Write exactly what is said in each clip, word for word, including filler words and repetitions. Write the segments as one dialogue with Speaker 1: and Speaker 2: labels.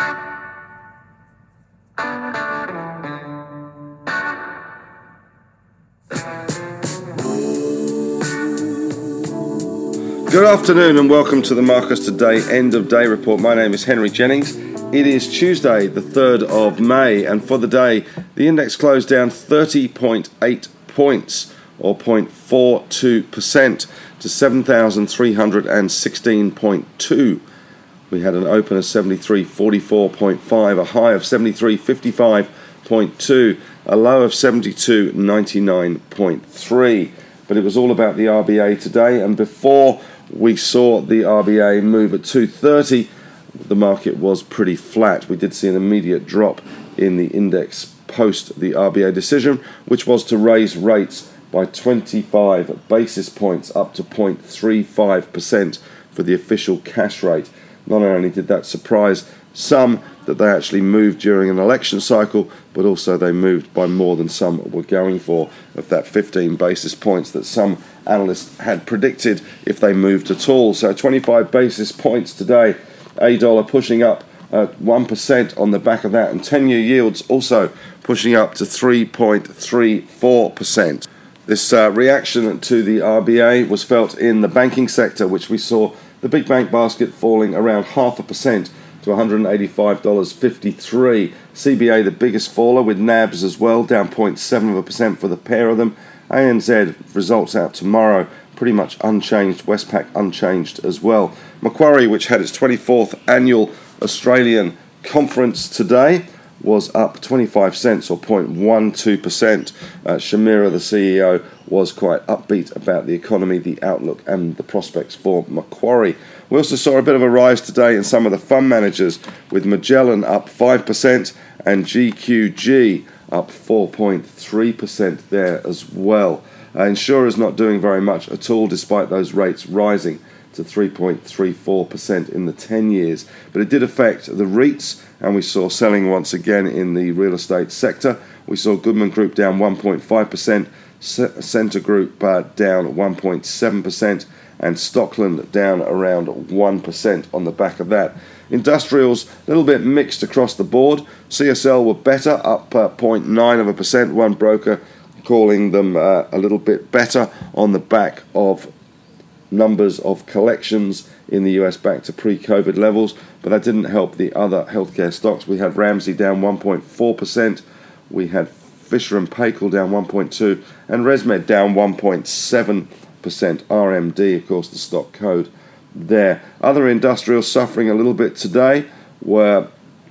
Speaker 1: Good afternoon and welcome to the Marcus Today End of Day Report. My name is Henry Jennings. It is Tuesday, the third of May, and for the day, the index closed down thirty point eight points, or zero point four two percent, to seven thousand three hundred sixteen point two. We had an open of seventy-three forty-four point five, a high of seventy-three fifty-five point two, a low of seventy-two ninety-nine point three. But it was all about the R B A today, and before we saw the R B A move at two thirty, the market was pretty flat. We did see an immediate drop in the index post the R B A decision, which was to raise rates by twenty-five basis points up to zero point three five percent for the official cash rate. Not only did that surprise some that they actually moved during an election cycle, but also they moved by more than some were going for, of that fifteen basis points that some analysts had predicted if they moved at all. So twenty-five basis points today, a dollar pushing up at one percent on the back of that, and ten-year yields also pushing up to three point three four percent. This uh, reaction to the R B A was felt in the banking sector, which we saw the big bank basket falling around half a percent to one hundred eighty-five dollars fifty-three. C B A the biggest faller, with N A B S as well, down zero point seven percent for the pair of them. A N Z results out tomorrow, pretty much unchanged. Westpac unchanged as well. Macquarie, which had its twenty-fourth annual Australian conference today, was up twenty-five cents or zero point one two percent. Uh, Shamira, the C E O, was quite upbeat about the economy, the outlook and the prospects for Macquarie. We also saw a bit of a rise today in some of the fund managers, with Magellan up five percent and G Q G up four point three percent there as well. Uh, insurers not doing very much at all, despite those rates rising to three point three four percent in the ten years. But it did affect the REITs, and we saw selling once again in the real estate sector. We saw Goodman Group down one point five percent, Centre Group uh, down one point seven percent, and Stockland down around one percent on the back of that. Industrials, a little bit mixed across the board. C S L were better, up uh, zero point nine of a percent. One broker calling them uh, a little bit better on the back of numbers of collections in the U S back to pre-COVID levels, but that didn't help the other healthcare stocks. We had Ramsay down one point four percent, we had Fisher and Paykel down one point two percent, and ResMed down one point seven percent. R M D, of course, the stock code there. Other industrials suffering a little bit today were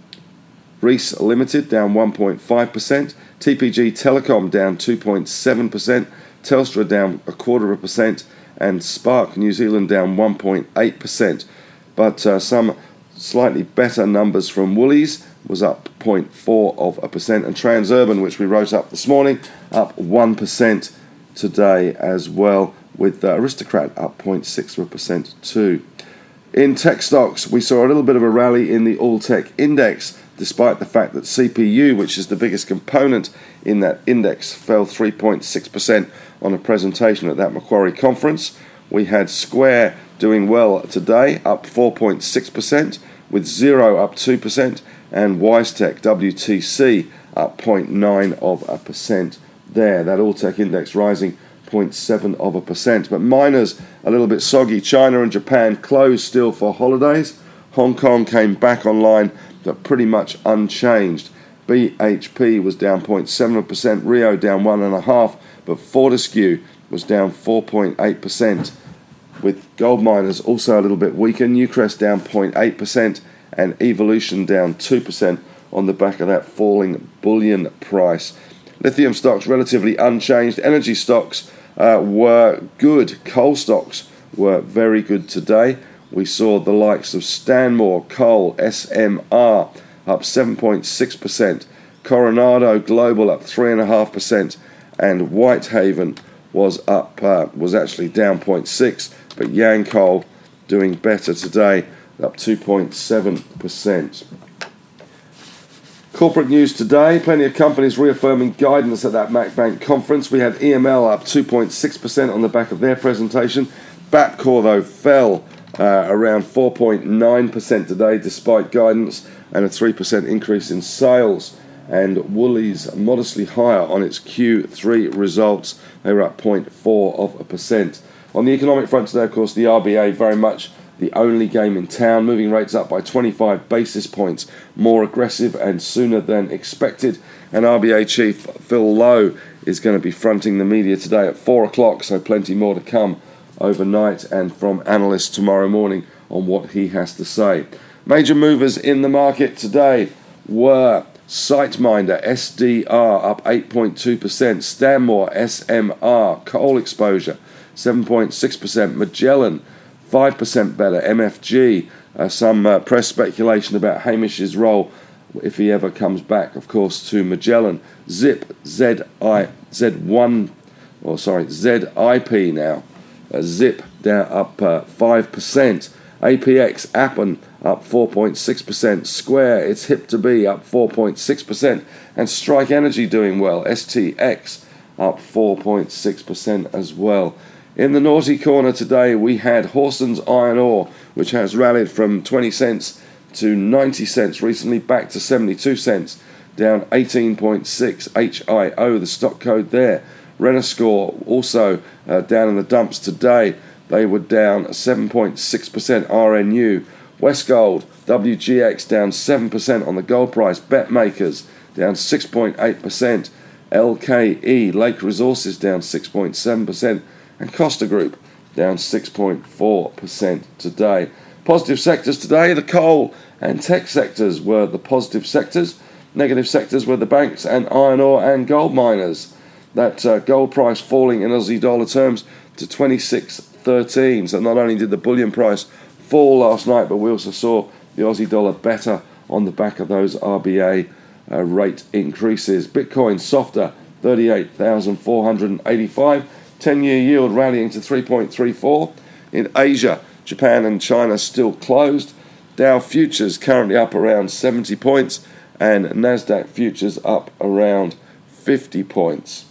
Speaker 1: Reece Limited down one point five percent, T P G Telecom down two point seven percent, Telstra down a quarter of a percent, and Spark New Zealand down one point eight percent. But uh, some slightly better numbers from Woolies was up zero point four of a percent, and Transurban, which we wrote up this morning, up one percent today as well, with uh, Aristocrat up zero point six of a percent too. In tech stocks, we saw a little bit of a rally in the all-tech index, despite the fact that C P U, which is the biggest component in that index, fell three point six percent on a presentation at that Macquarie conference. We had Square doing well today, up four point six percent, with Xero up two percent, and WiseTech W T C up zero point nine of a percent there. That all-tech index rising zero point seven of a percent. But miners a little bit soggy. China and Japan closed still for holidays. Hong Kong came back online, but pretty much unchanged. B H P was down zero point seven percent, Rio down one point five percent, but Fortescue was down four point eight percent, with gold miners also a little bit weaker. Newcrest down zero point eight percent and Evolution down two percent on the back of that falling bullion price. Lithium stocks relatively unchanged. Energy stocks uh, were good. Coal stocks were very good today. We saw the likes of Stanmore Coal, S M R, up seven point six percent. Coronado Global up three point five percent. And Whitehaven was up, uh, was actually down zero point six, but Yancoal doing better today, up two point seven percent. Corporate news today, plenty of companies reaffirming guidance at that MacBank conference. We had E M L up two point six percent on the back of their presentation. Bapcor, though, fell uh, around four point nine percent today, despite guidance. and a three percent increase in sales. And Woolies modestly higher on its Q three results. They were up zero point four of a percent. On the economic front today, of course, the R B A very much the only game in town, moving rates up by twenty-five basis points, more aggressive and sooner than expected. And R B A Chief Phil Lowe is going to be fronting the media today at four o'clock, so plenty more to come overnight and from analysts tomorrow morning on what he has to say. Major movers in the market today were SiteMinder, S D R, up eight point two percent, Stanmore, S M R, coal exposure, seven point six percent, Magellan, five percent better, M F G, uh, some uh, press speculation about Hamish's role if he ever comes back, of course, to Magellan. Zip, Z I, Z one, or sorry, Z I P now, uh, Zip down up uh, five percent, A P X, Appen, up four point six percent, Square, it's hip to be, up four point six percent, and Strike Energy doing well, S T X, up four point six percent as well. In the naughty corner today, we had Horsens Iron Ore, which has rallied from twenty cents to ninety cents recently, back to seventy-two cents, down eighteen point six, H I O, the stock code there. Renascor also uh, down in the dumps today. They were down seven point six percent R N U. Westgold, W G X down seven percent on the gold price. BetMakers down six point eight percent. L K E, Lake Resources down six point seven percent. And Costa Group down six point four percent today. Positive sectors today, the coal and tech sectors were the positive sectors. Negative sectors were the banks and iron ore and gold miners. That uh, gold price falling in Aussie dollar terms to twenty-six thirteen. So not only did the bullion price fall last night, but we also saw the Aussie dollar better on the back of those R B A uh, rate increases. Bitcoin softer, thirty-eight thousand four hundred eighty-five. ten-year yield rallying to three point three four. In Asia, Japan and China still closed. Dow futures currently up around seventy points, and Nasdaq futures up around fifty points.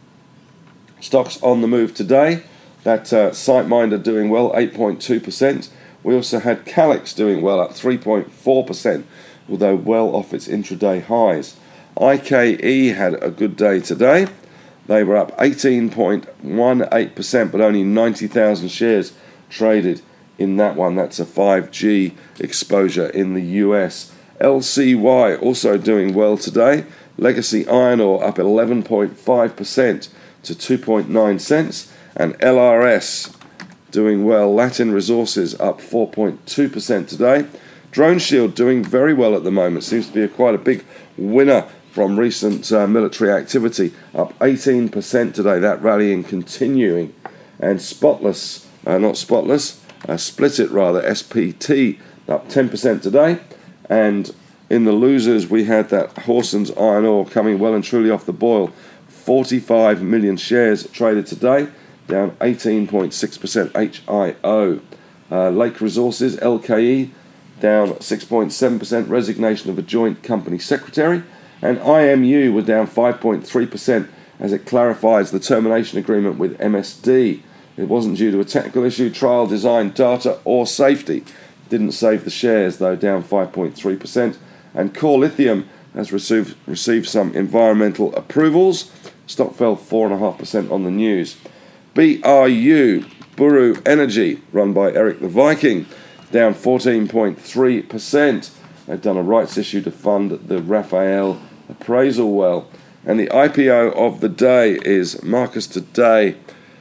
Speaker 1: Stocks on the move today. That uh, SiteMinder doing well, eight point two percent. We also had Calix doing well, up three point four percent, although well off its intraday highs. I K E had a good day today. They were up eighteen point one eight percent, but only ninety thousand shares traded in that one. That's a five G exposure in the U S. L C Y also doing well today. Legacy Iron Ore up eleven point five percent to two point nine cents. And L R S doing well. Latin Resources up four point two percent today. Drone Shield doing very well at the moment. Seems to be a, quite a big winner from recent uh, military activity, up eighteen percent today, that rallying continuing. And Spotless, uh, not Spotless, uh, Split It rather, S P T, up ten percent today. And in the losers, we had that Horsens Iron Ore coming well and truly off the boil. forty-five million shares traded today, down eighteen point six percent, H I O. Uh, Lake Resources, L K E, down six point seven percent, resignation of a joint company secretary. And I M U were down five point three percent as it clarifies the termination agreement with M S D. It wasn't due to a technical issue, trial design, data or safety. Didn't save the shares though, down five point three percent. And Core Lithium has received, received some environmental approvals. Stock fell four point five percent on the news. B R U, Buru Energy, run by Eric the Viking, down fourteen point three percent. They've done a rights issue to fund the Raphael appraisal well. And the I P O of the day is Marcus Today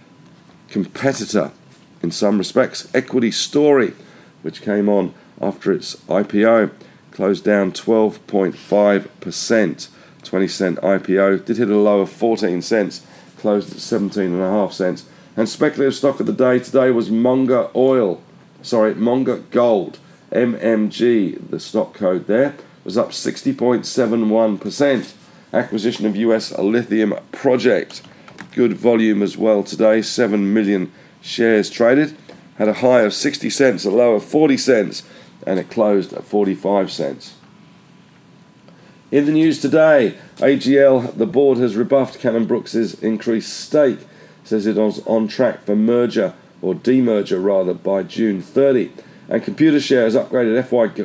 Speaker 1: competitor, in some respects, Equity Story, which came on after its I P O, closed down twelve point five percent. twenty cent I P O, did hit a low of fourteen cents, closed at seventeen point five cents. And speculative stock of the day today was Monger Oil, sorry, Monger Gold. M M G, the stock code there, was up sixty point seven one percent. Acquisition of U S lithium project. Good volume as well today, seven million shares traded. Had a high of sixty cents, a low of forty cents, and it closed at forty-five cents. In the news today, A G L, the board has rebuffed Cannon Brooks' increased stake. Says it was on track for merger, or demerger rather, by June thirtieth. And Computer Shares upgraded F Y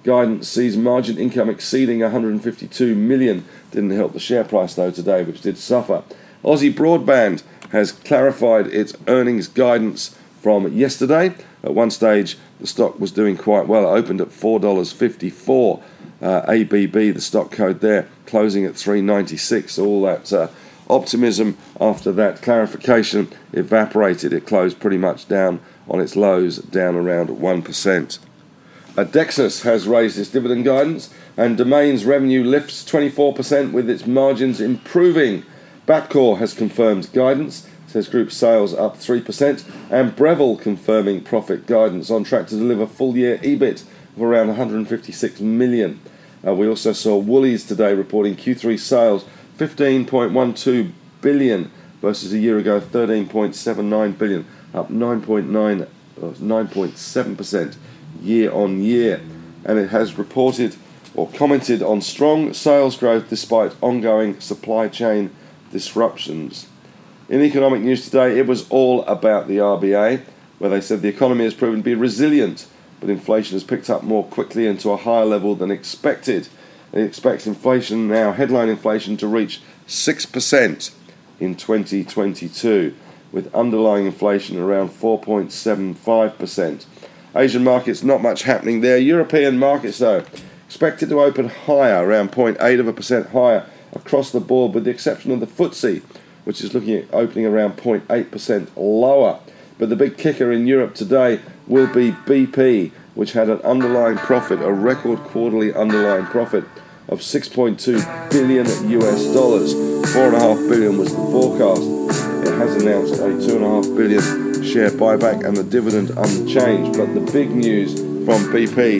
Speaker 1: guidance sees margin income exceeding one hundred fifty-two million. Didn't help the share price though today, which did suffer. Aussie Broadband has clarified its earnings guidance from yesterday. At one stage, the stock was doing quite well. It opened at four dollars fifty-four. Uh, A B B, the stock code there, closing at three dollars ninety-six. All that uh, optimism after that clarification evaporated. It closed pretty much down on its lows, down around one percent. Uh, Dexus has raised its dividend guidance, and Domain's revenue lifts twenty-four percent with its margins improving. Bapcor has confirmed guidance, says group sales up three percent, and Breville confirming profit guidance, on track to deliver full-year E B I T of around one hundred fifty-six million. Uh, we also saw Woolies today reporting Q three sales fifteen point one two billion versus a year ago thirteen point seven nine billion, up nine point nine, nine point seven percent year on year. And it has reported or commented on strong sales growth despite ongoing supply chain disruptions. In economic news today, it was all about the R B A, where they said the economy has proven to be resilient, but inflation has picked up more quickly and to a higher level than expected. It expects inflation now, headline inflation, to reach six percent in twenty twenty-two, with underlying inflation around four point seven five percent. Asian markets, not much happening there. European markets, though, expected to open higher, around zero point eight of a percent higher across the board, with the exception of the F T S E, which is looking at opening around zero point eight percent lower. But the big kicker in Europe today will be B P, which had an underlying profit, a record quarterly underlying profit of six point two billion U S dollars. four point five billion was the forecast. It has announced a two point five billion share buyback and the dividend unchanged. But the big news from B P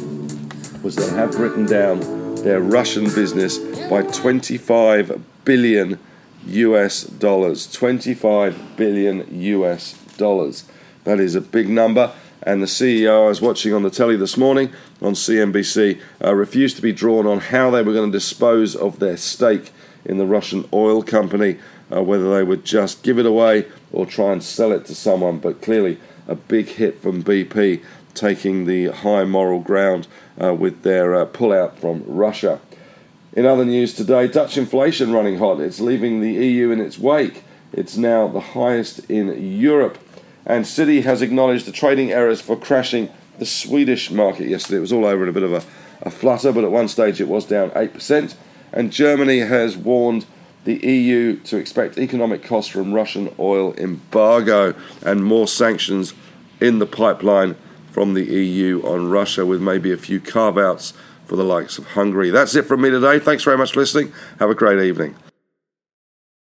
Speaker 1: was they have written down their Russian business by twenty-five billion U S dollars. twenty-five billion U S dollars. That is a big number. And the C E O I was watching on the telly this morning on C N B C uh, refused to be drawn on how they were going to dispose of their stake in the Russian oil company, uh, whether they would just give it away or try and sell it to someone. But clearly a big hit from B P, taking the high moral ground uh, with their uh, pullout from Russia. In other news today, Dutch inflation running hot. It's leaving the E U in its wake. It's now the highest in Europe. And Citi has acknowledged the trading errors for crashing the Swedish market yesterday. It was all over in a bit of a, a flutter, but at one stage it was down eight percent. And Germany has warned the E U to expect economic costs from Russian oil embargo and more sanctions in the pipeline from the E U on Russia, with maybe a few carve-outs for the likes of Hungary. That's it from me today. Thanks very much for listening. Have a great evening.